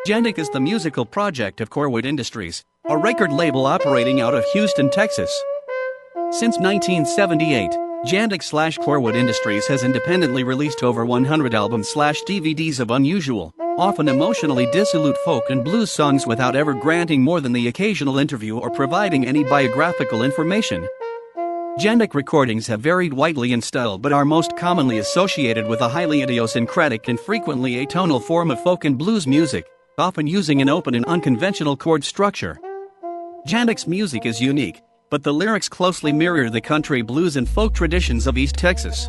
Jandek is the musical project of Corwood Industries, a record label operating out of Houston, Texas. Since 1978, Jandek/Corwood Industries has independently released over 100 albums/DVDs of unusual, often emotionally dissolute folk and blues songs without ever granting more than the occasional interview or providing any biographical information. Jandek recordings have varied widely in style but are most commonly associated with a highly idiosyncratic and frequently atonal form of folk and blues music, often using an open and unconventional chord structure. Jandek's music is unique, but the lyrics closely mirror the country blues and folk traditions of East Texas.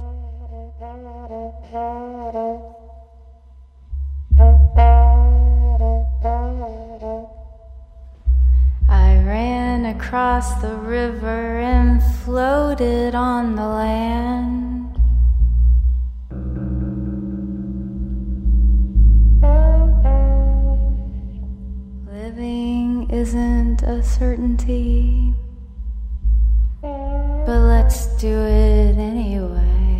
I ran across the river and floated on the land. Living isn't a certainty, but let's do it anyway.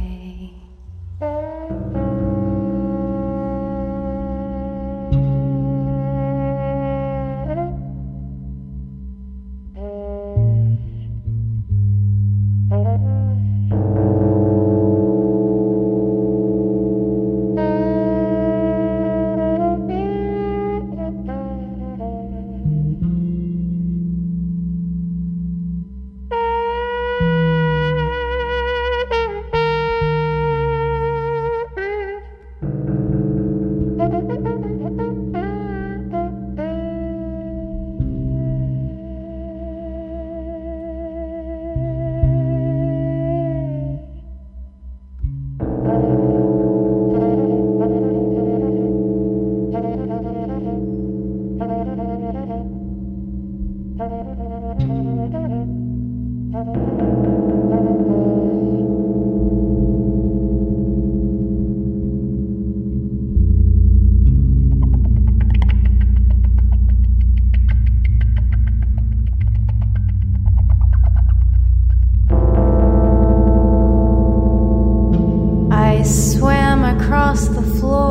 Swam across the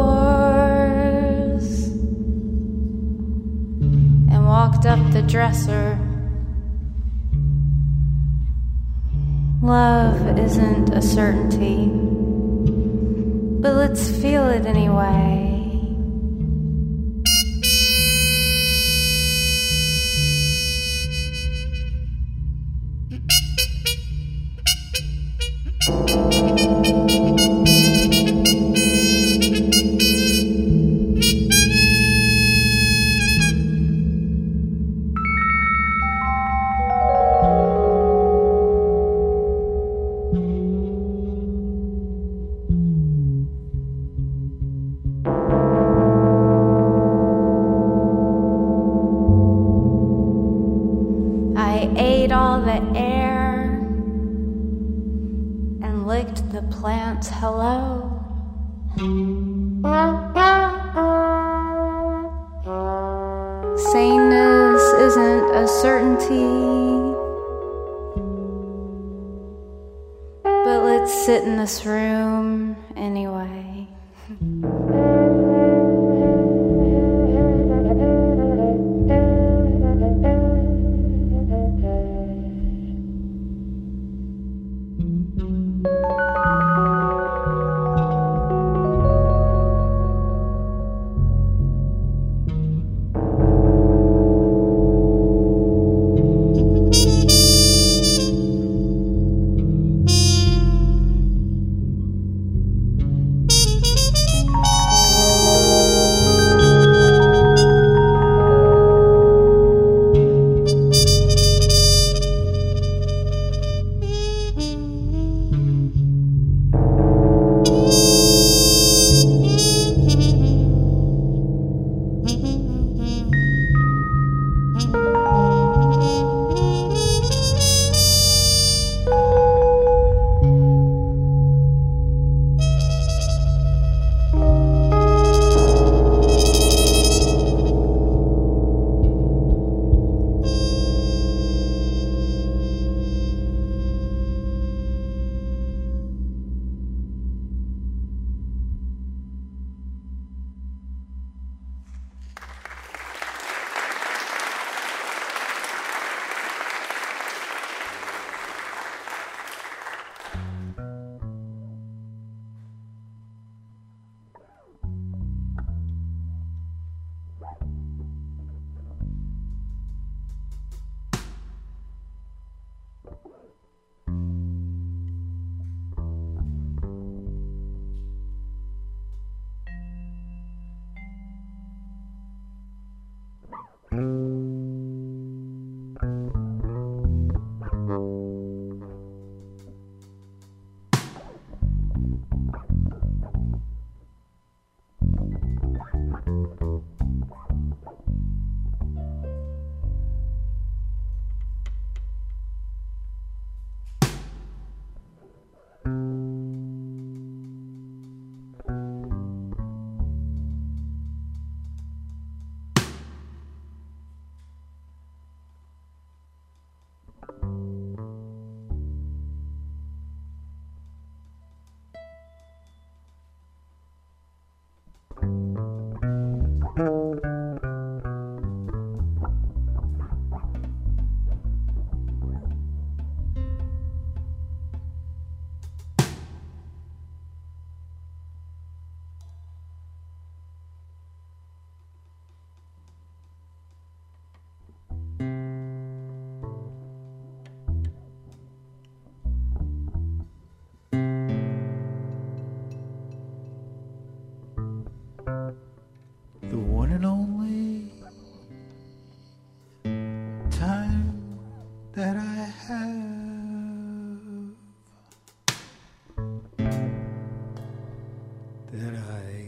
floors and walked up the dresser. Love isn't a certainty, but let's feel it anyway. I ate all the air and licked the plants hello. Sameness isn't a certainty, but let's sit in this room anyway.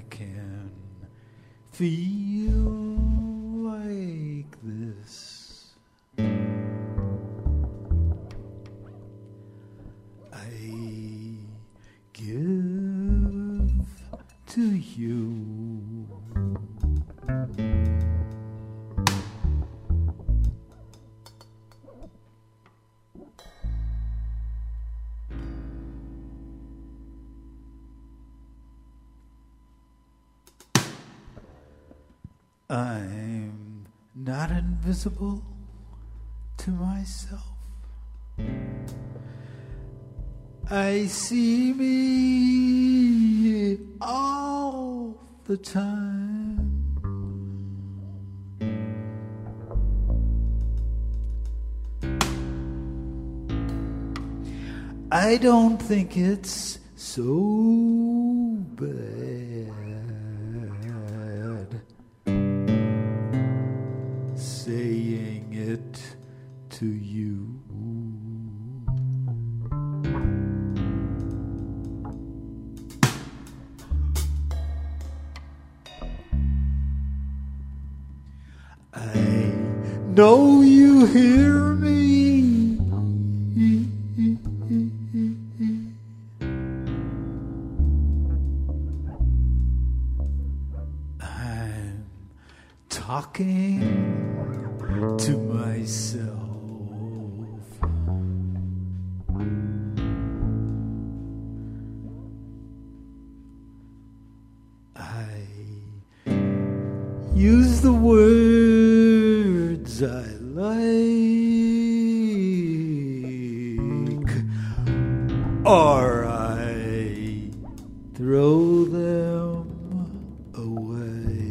can feel like this. I give to you. I'm not invisible to myself. I see me all the time. I don't think it's so bad saying it to you. I know you hear me. I'm talking to myself. I use the words I like, or I throw them away.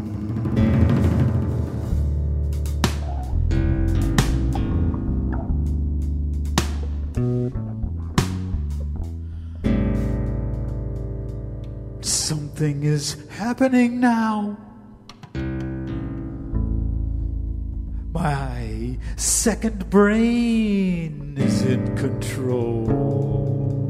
Something is happening now. My second brain is in control.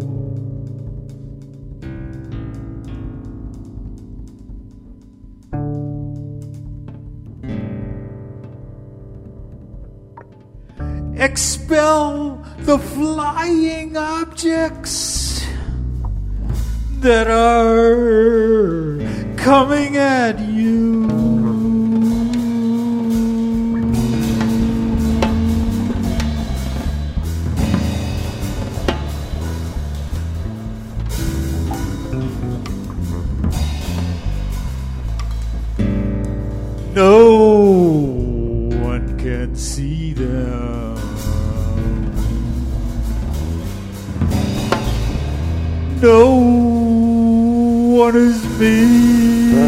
Expel the flying objects that are coming at you. No one can see them. No one is me.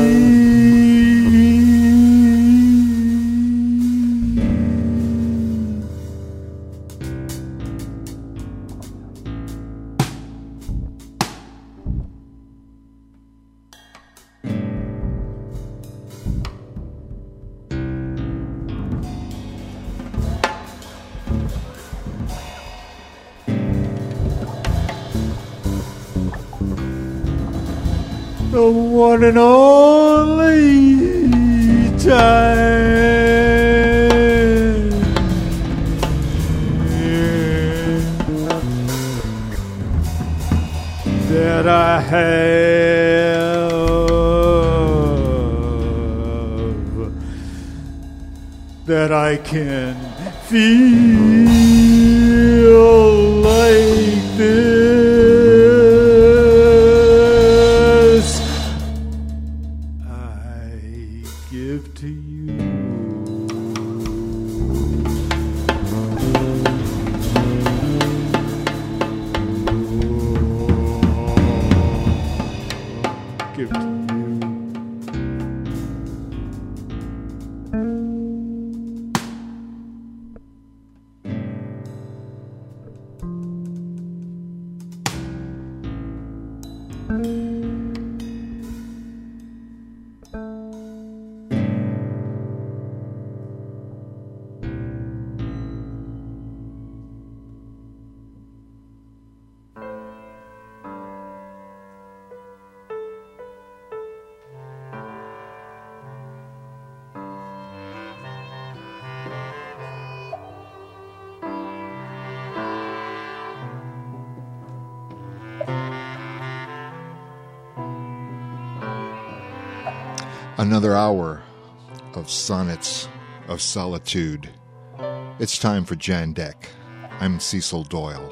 The one and only time that I have, that I can feel like this. Give to you. Give to you. Another hour of sonnets of solitude. It's time for Jandek. I'm Cecil Doyle.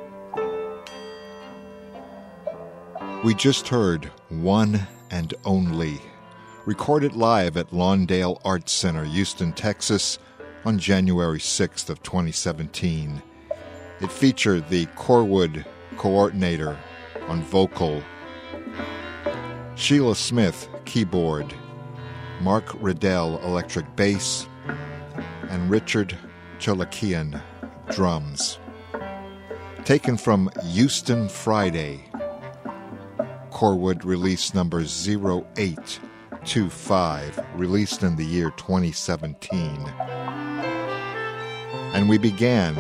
We just heard One and Only, recorded live at Lawndale Arts Center, Houston, Texas, on January 6th of 2017. It featured the Corwood Coordinator on vocal, Sheila Smith, keyboard, Mark Riddell, electric bass, and Richard Cholakian, drums. Taken from Houston Friday, Corwood release number 0825, released in the year 2017. And we began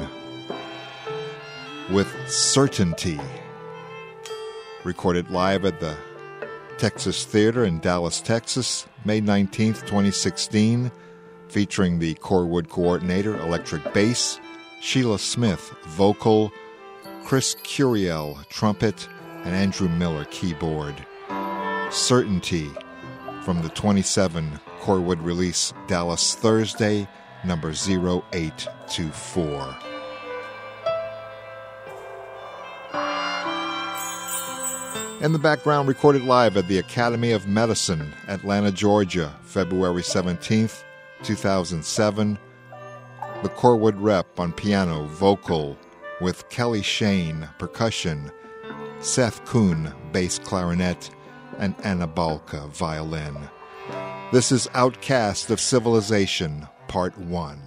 with Certainty, recorded live at the Texas Theater in Dallas, Texas, May 19th, 2016, featuring the Corwood Coordinator, electric bass, Sheila Smith, vocal, Chris Curiel, trumpet, and Andrew Miller, keyboard. Certainty, from the 27 Corwood release, Dallas Thursday, number 0824. In the background, recorded live at the Academy of Medicine, Atlanta, Georgia, February 17th, 2007. The Corwood Rep on piano, vocal, with Kelly Shane, percussion, Seth Kuhn, bass clarinet, and Anna Balka, violin. This is Outcast of Civilization, Part 1.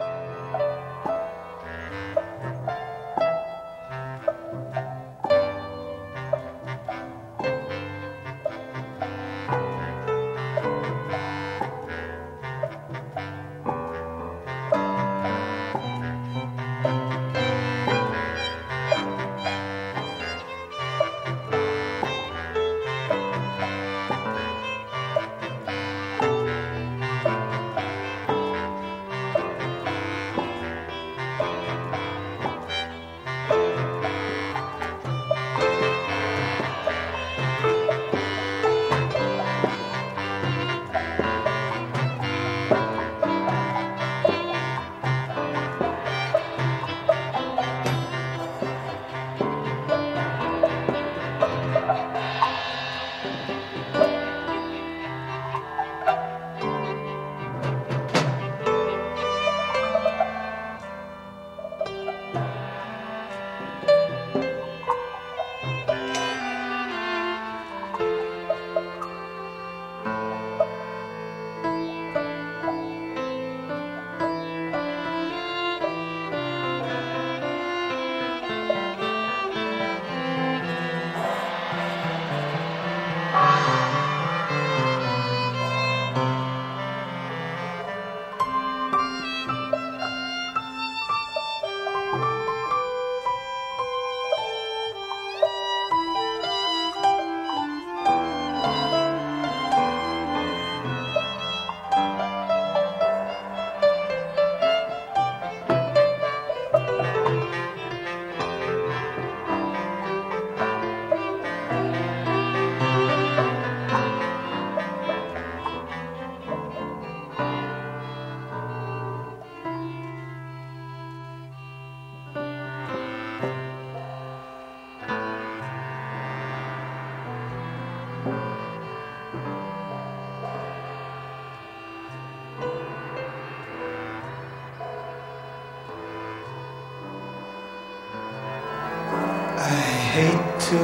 Hate to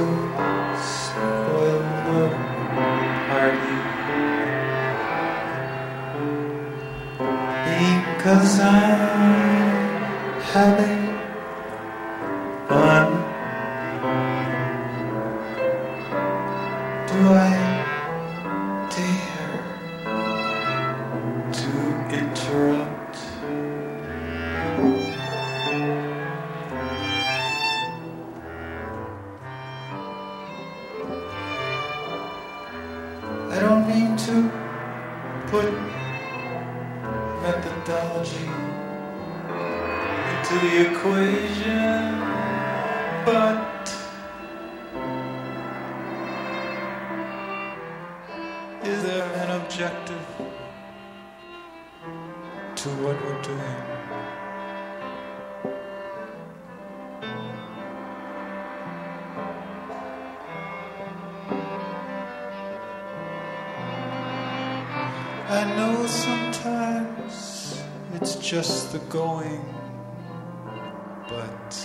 spoil the party because I'm having fun. Do I dare to interrupt? I don't mean to put methodology into the equation, but Is there an objective to what we're doing? I know sometimes it's just the going, but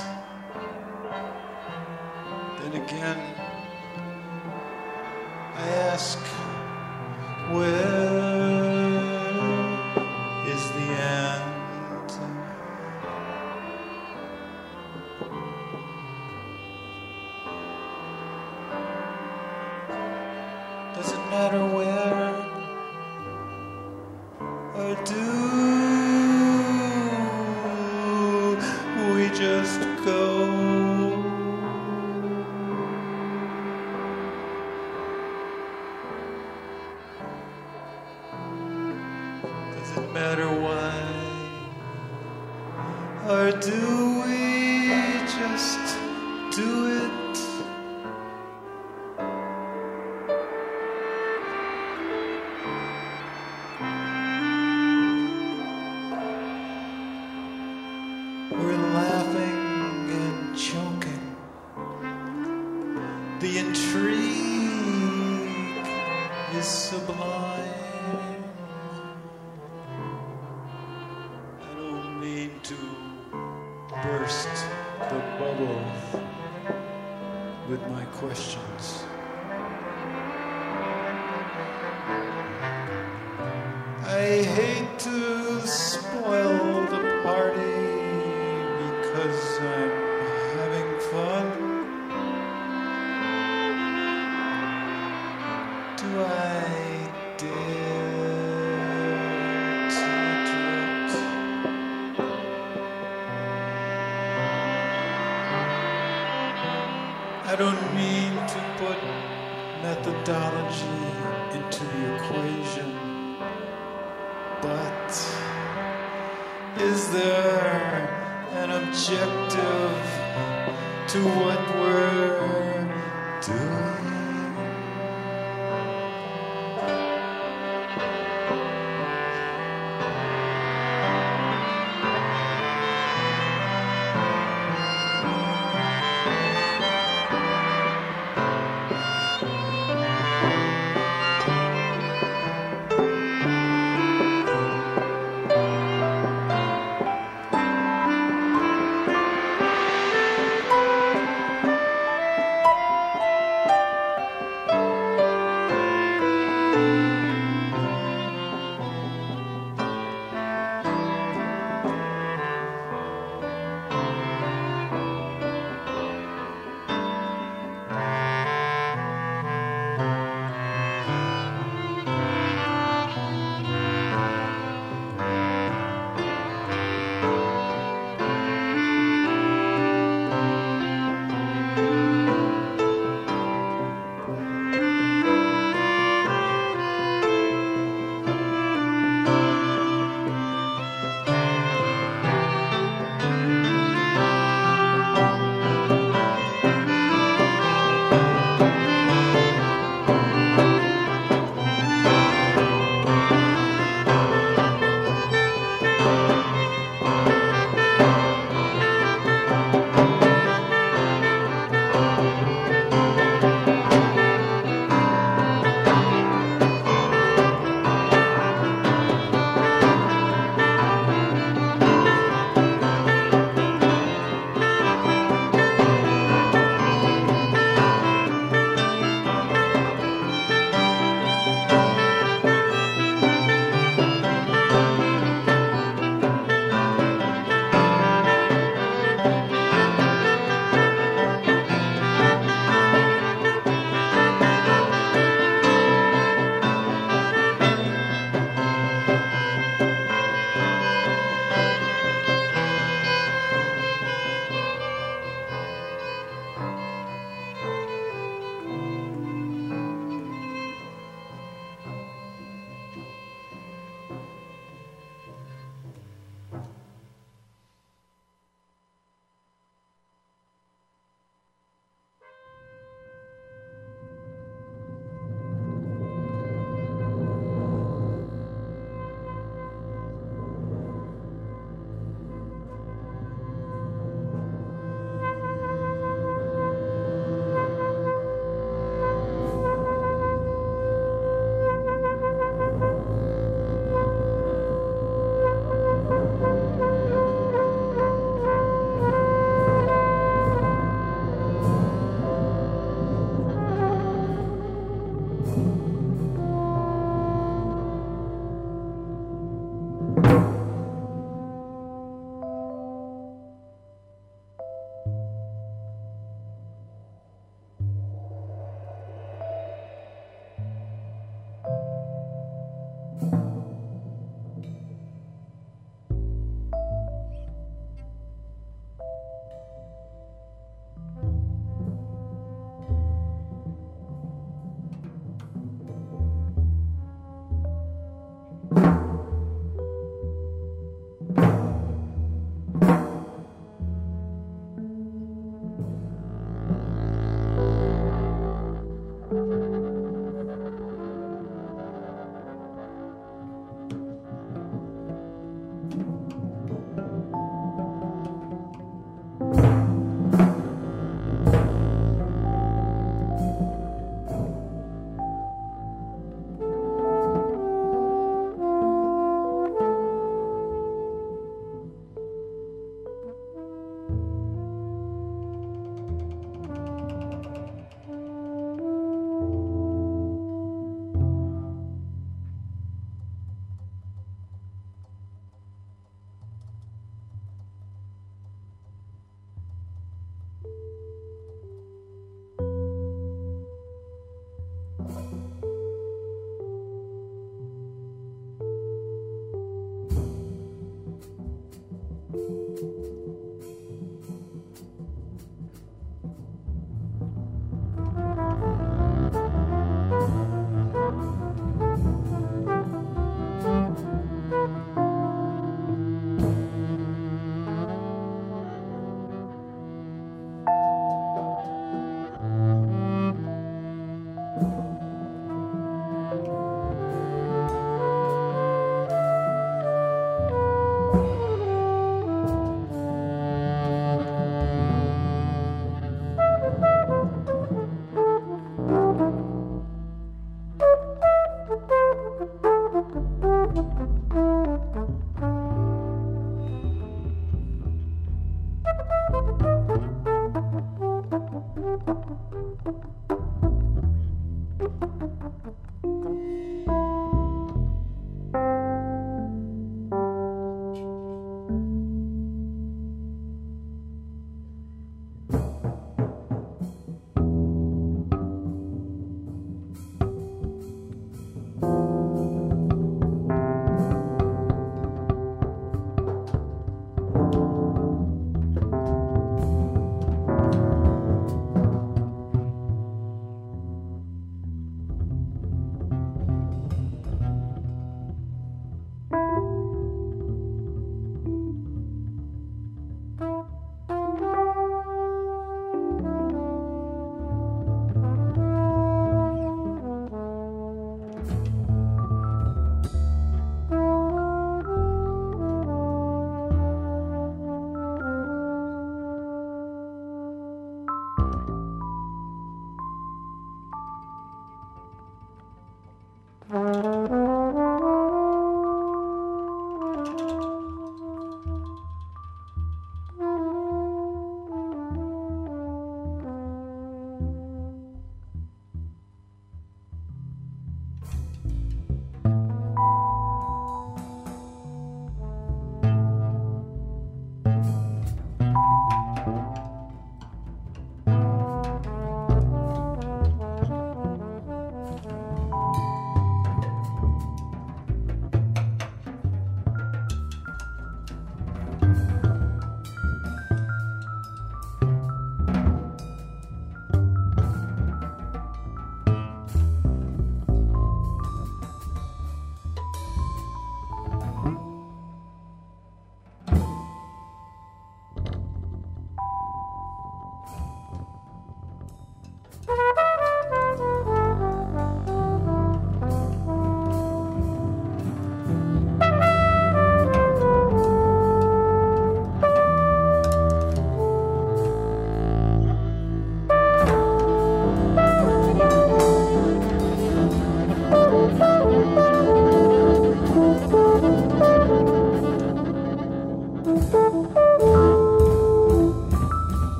then again, I ask, where is the end? Does it matter where? Or do we just go? Does it matter why? Or do we just do it? We're laughing and choking. The intrigue is sublime. I don't mean to burst the bubble with my questions. I hate to spoil the party because I'm having fun. Do I dare to interrupt? I don't mean to put methodology into the equation, but is there an objective to what we're doing?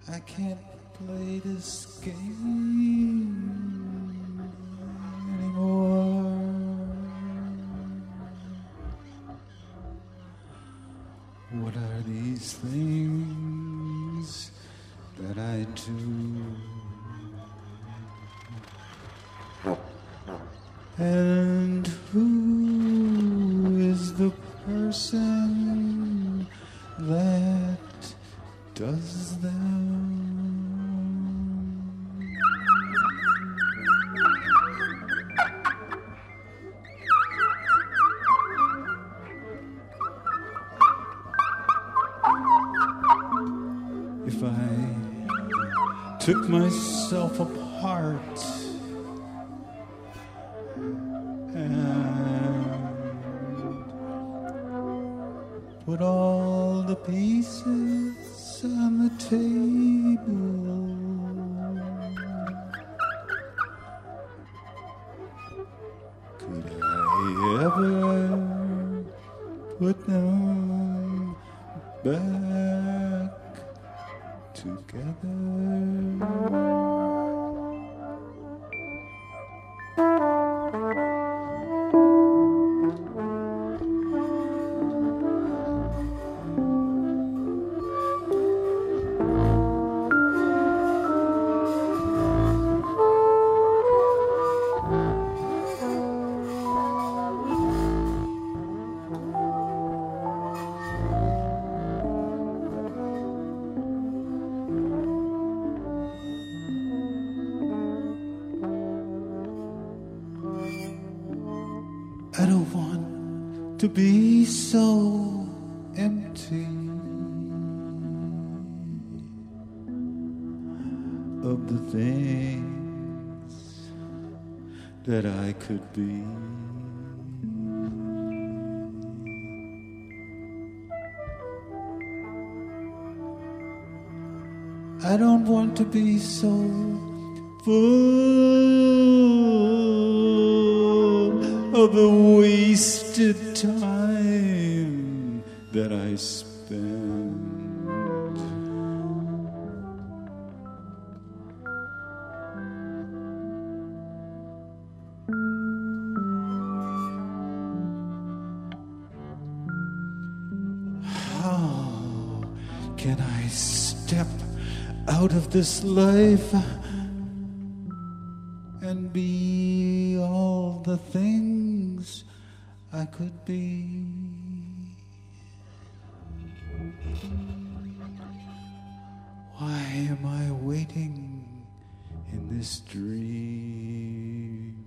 I can't play this game anymore. What are these things that I do? And who is the person that does them? If I took myself apart and put all the pieces on the table, could I ever put them back together? I don't want to be so empty of the things that I could be. I don't want to be so full of the wasted time that I spent. How can I step out of this life and be all the things I could be? Why am I waiting in this dream?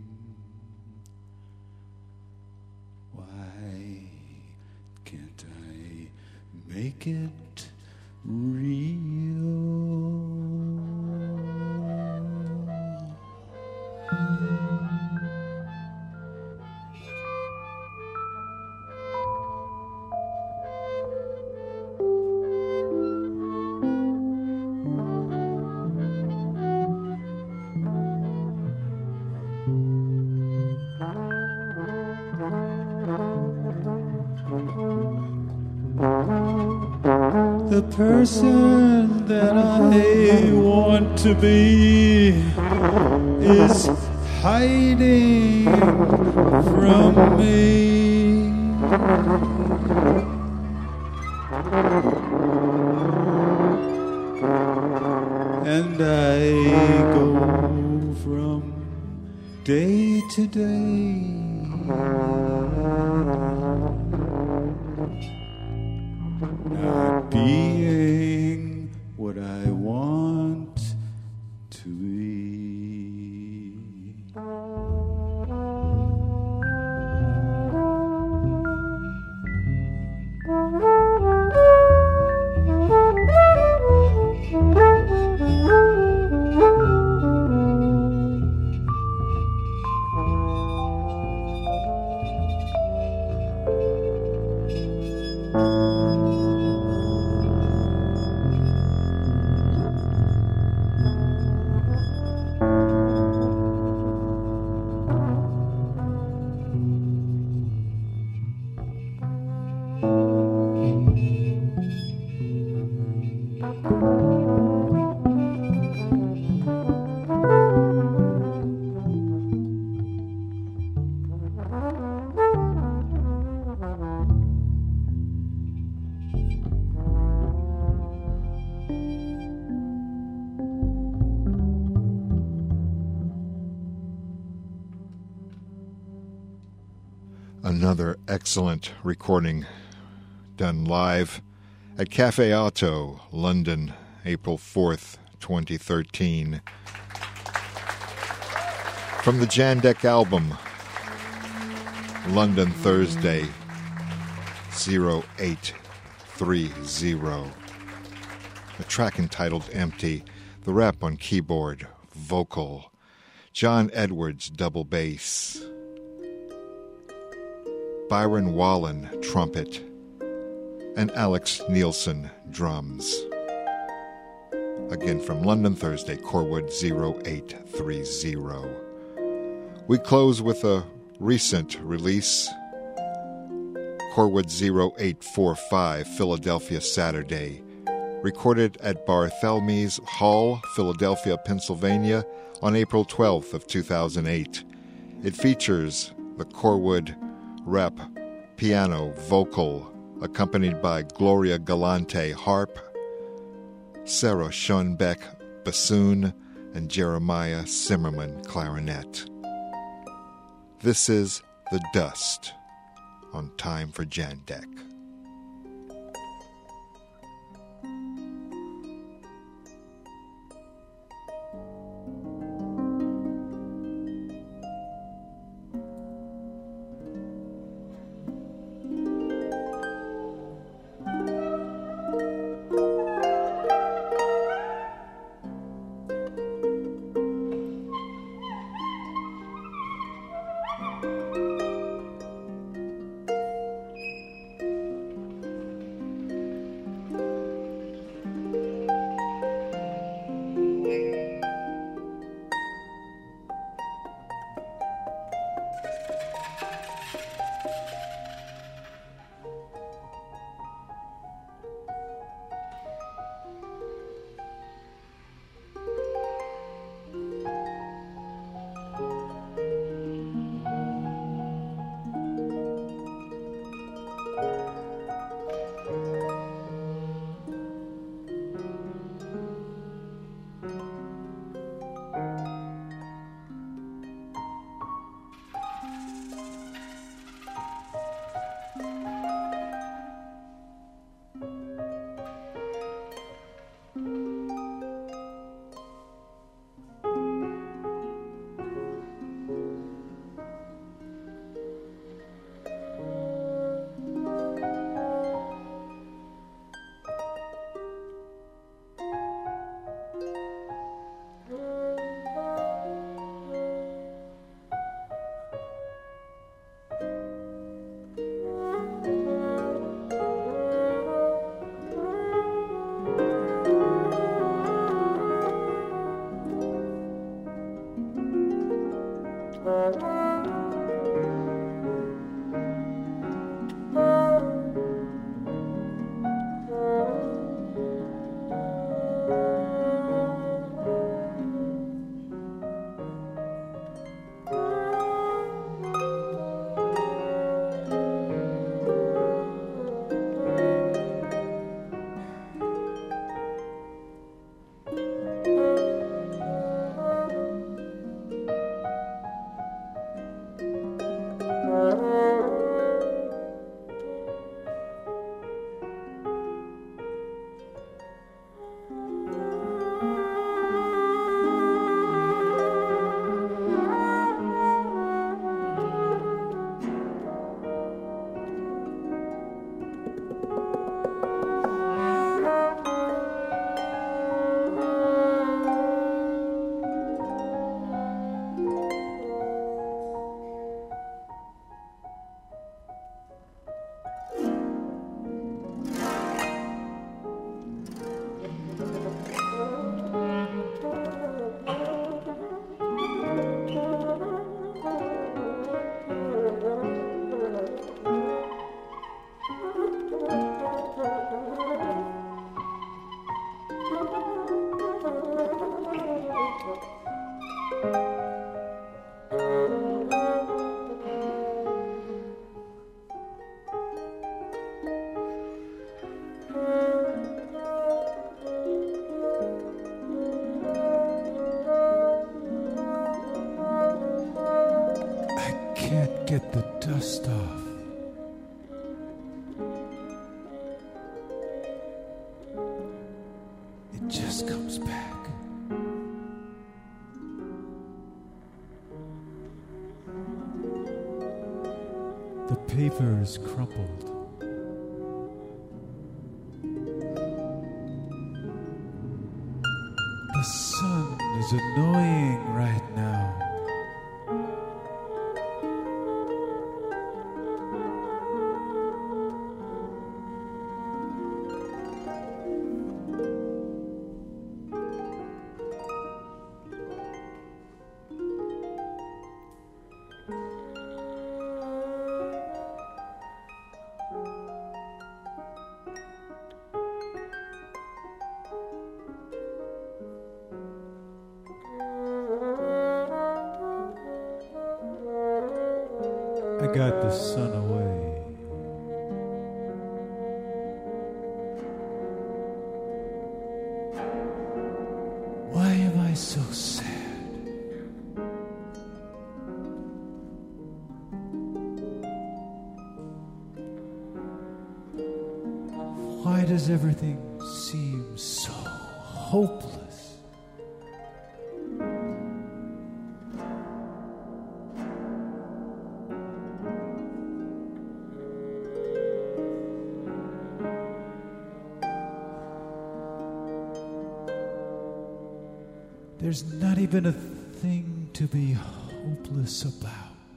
Why can't I make it real? The person that I want to be is hiding from me. And I go from day to day, not being what I want to be. Another excellent recording done live at Cafe Auto, London, April 4th, 2013. From the Jandek album, London Thursday, 0830. A track entitled Empty, the rap on keyboard, vocal, John Edwards, double bass, Byron Wallen, trumpet, and Alex Nielsen, drums. Again from London Thursday, Corwood 0830. We close with a recent release, Corwood 0845, Philadelphia Saturday, recorded at Barthelme's Hall, Philadelphia, Pennsylvania, on April 12th of 2008. It features the Corwood rep, piano, vocal, accompanied by Gloria Galante, harp, Sarah Schoenbeck, bassoon, and Jeremiah Zimmerman, clarinet. This is The Dust on Time for Jandek. Get the dust off. The paper is crumpled. The sun is annoying right now. I got the sun away. Why am I so sad? Why does everything seem so hopeless? There's not even a thing to be hopeless about.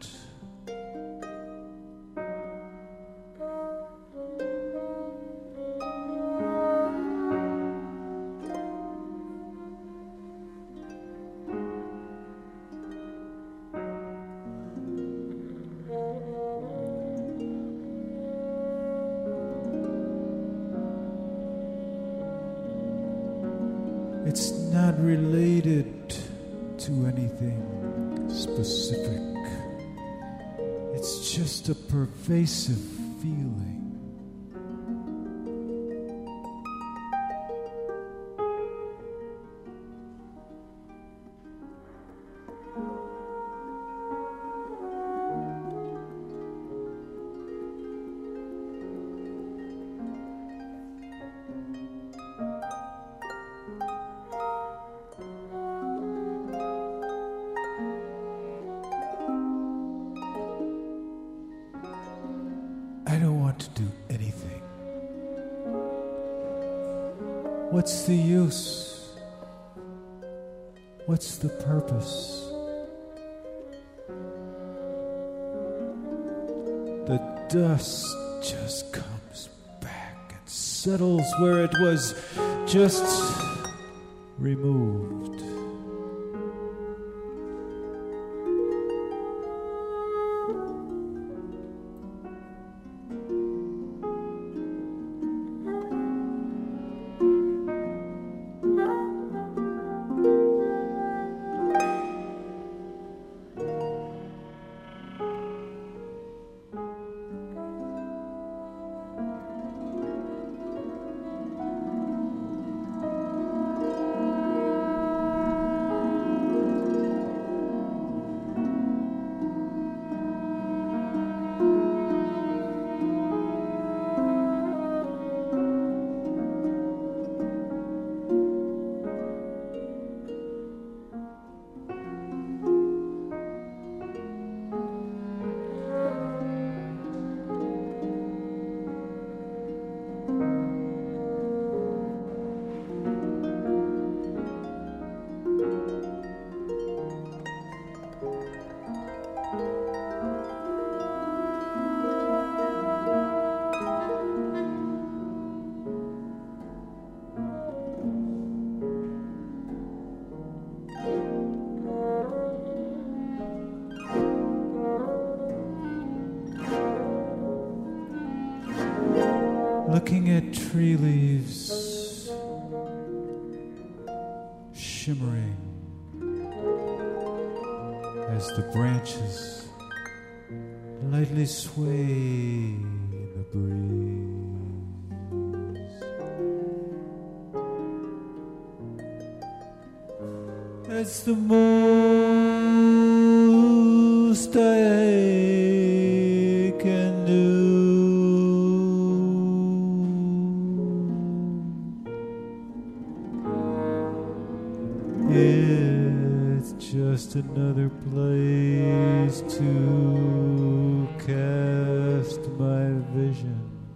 It's not related to anything specific. It's just a pervasive feeling. I don't want to do anything. What's the use? What's the purpose? The dust just comes back and settles where it was just removed. Looking at tree leaves shimmering as the branches lightly sway in the breeze. That's the most I can do. It's just another place to cast my vision.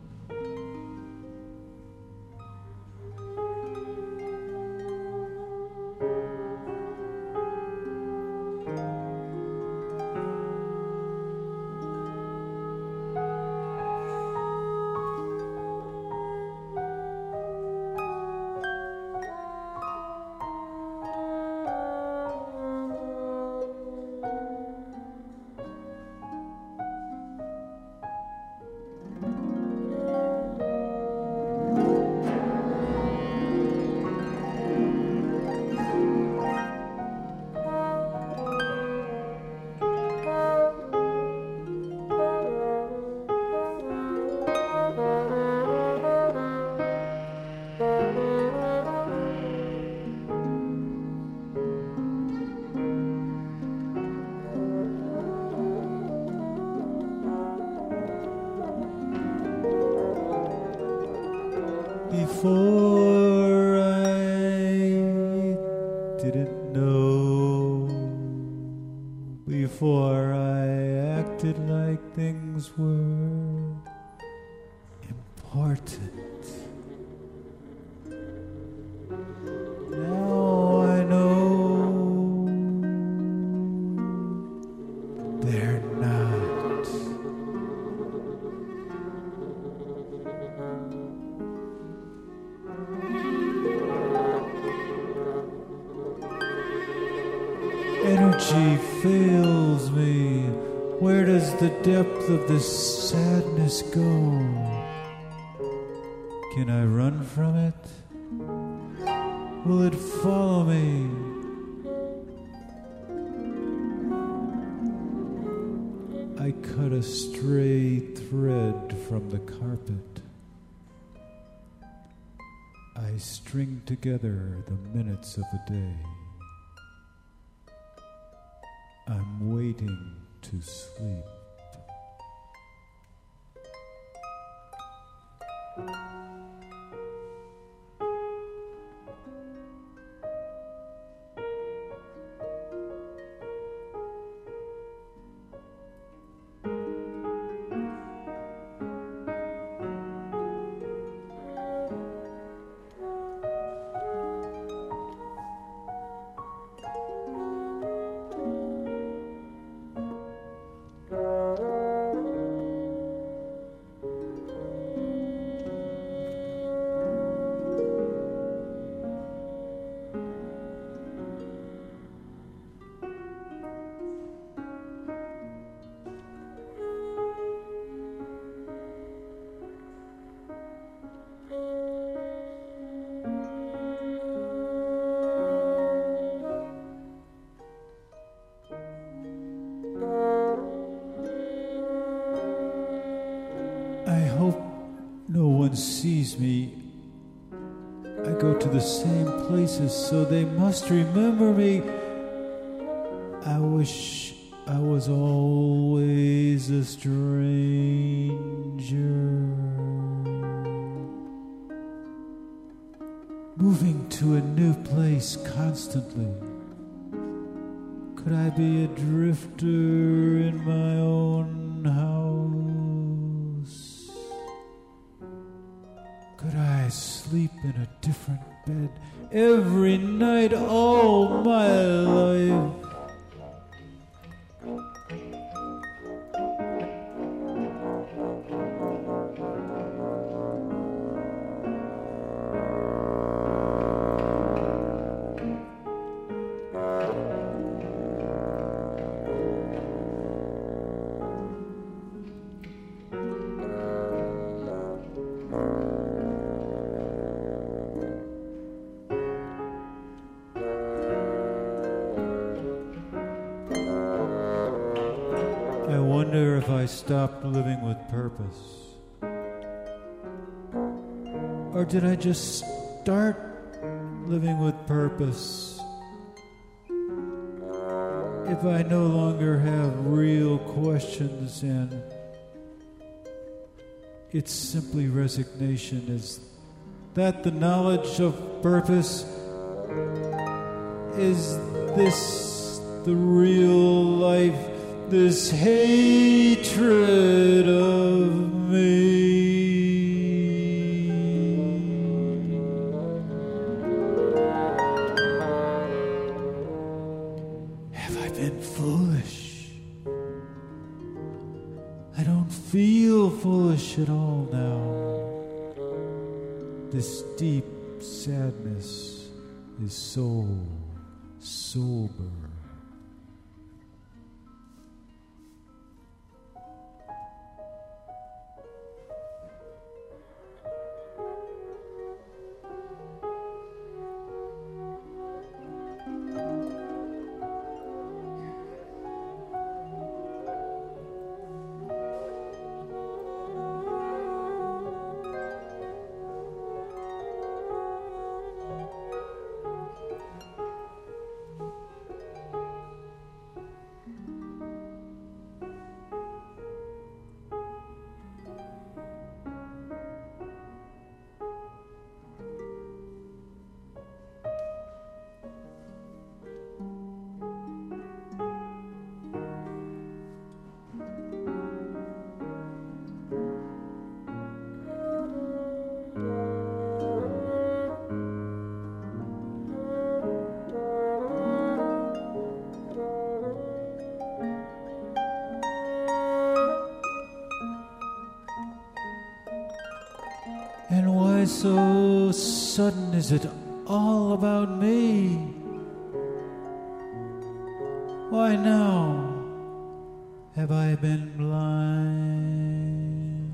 Before I didn't know, before I acted like things were important. Now I know they're not. Energy fails me. Where does the depth of this sadness go? Can I run from it? Will it follow me? I cut a stray thread from the carpet. I string together the minutes of a day. I'm waiting to sleep. I hope no one sees me. I go to the same places, so they must remember me. I wish I was always a stranger, moving to a new place constantly. Could I be a drifter in my own house? Could I sleep in a different bed every night all my life? I wonder if I stopped living with purpose. Or did I just start living with purpose? If I no longer have real questions and it's simply resignation, is that the knowledge of purpose? Is this the real life this hatred of me. Have I been foolish? I don't feel foolish at all now. This deep sadness is so sober. And why so sudden is it all about me? Why now have I been blind?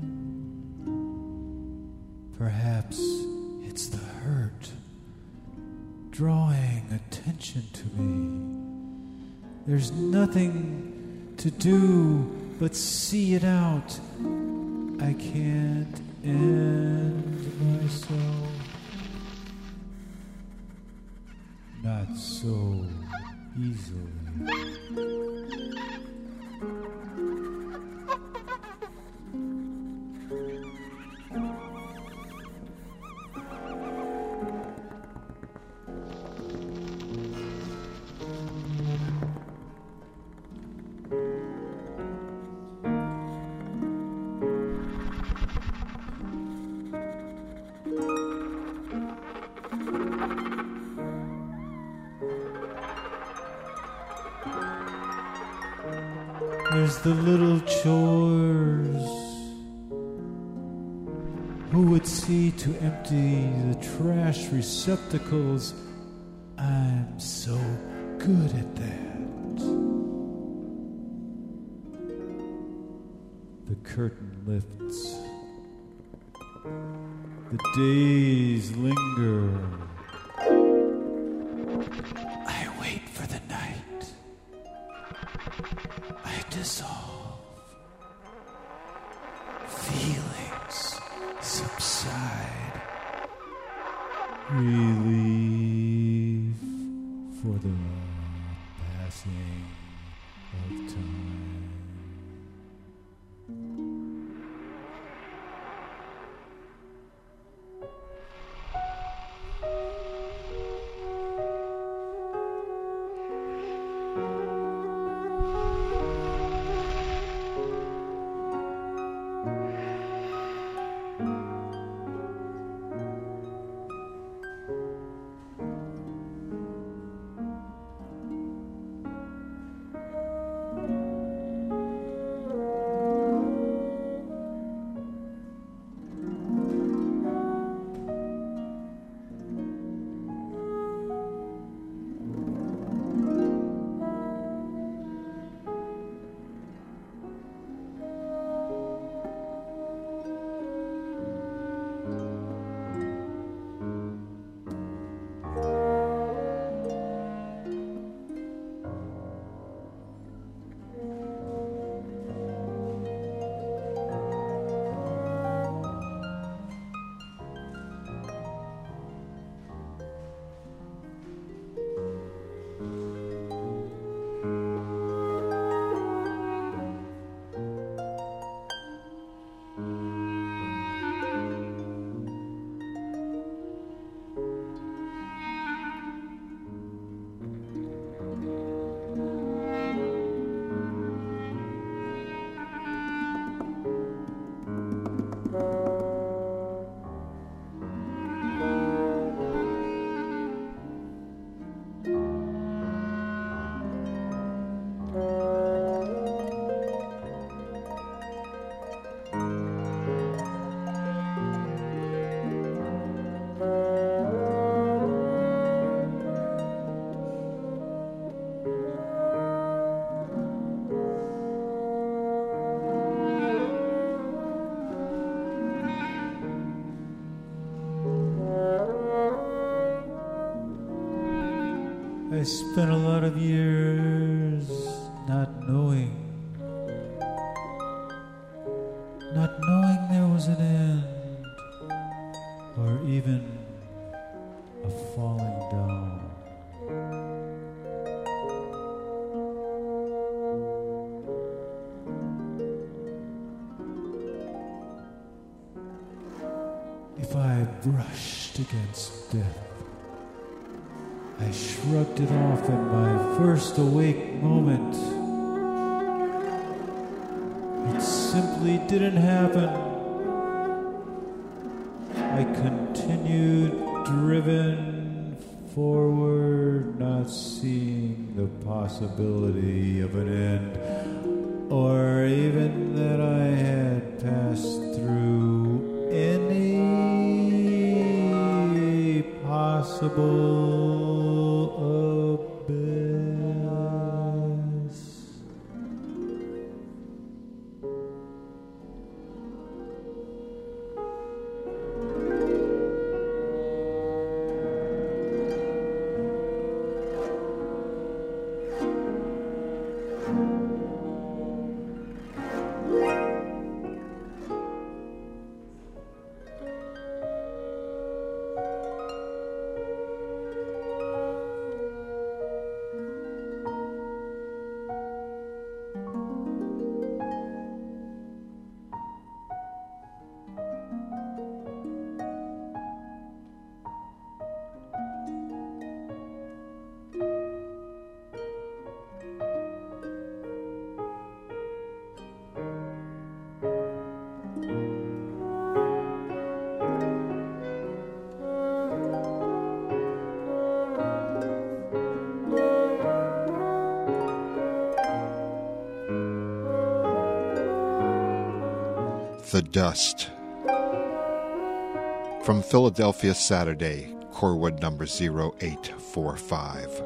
Perhaps it's the hurt drawing attention to me. There's nothing to do but see it out. I can't end myself. Not so easily. There's the little chores. Who would see to empty the trash receptacles? I'm so good at that. The curtain lifts. The days linger. I wait for the night. I dissolve. Feelings subside. Relief for the passing of time. I spent a lot of years not knowing there was an end, or even a falling down. If I brushed against death, I shrugged it off in my first awake moment. It simply didn't happen. I continued driven forward, not seeing the possibility of an end, or even that I had passed through any possible abyss. The Dust. From Philadelphia Saturday, Corwood number 0845.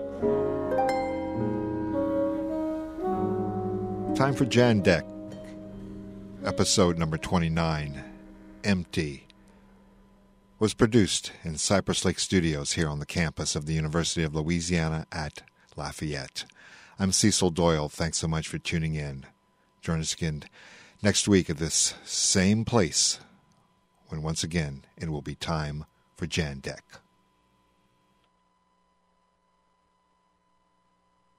Time for Jan Deck, episode number 29, Empty, was produced in Cypress Lake Studios here on the campus of the University of Louisiana at Lafayette. I'm Cecil Doyle. Thanks so much for tuning in. Join us again next week at this same place, when once again it will be time for Jan Deck.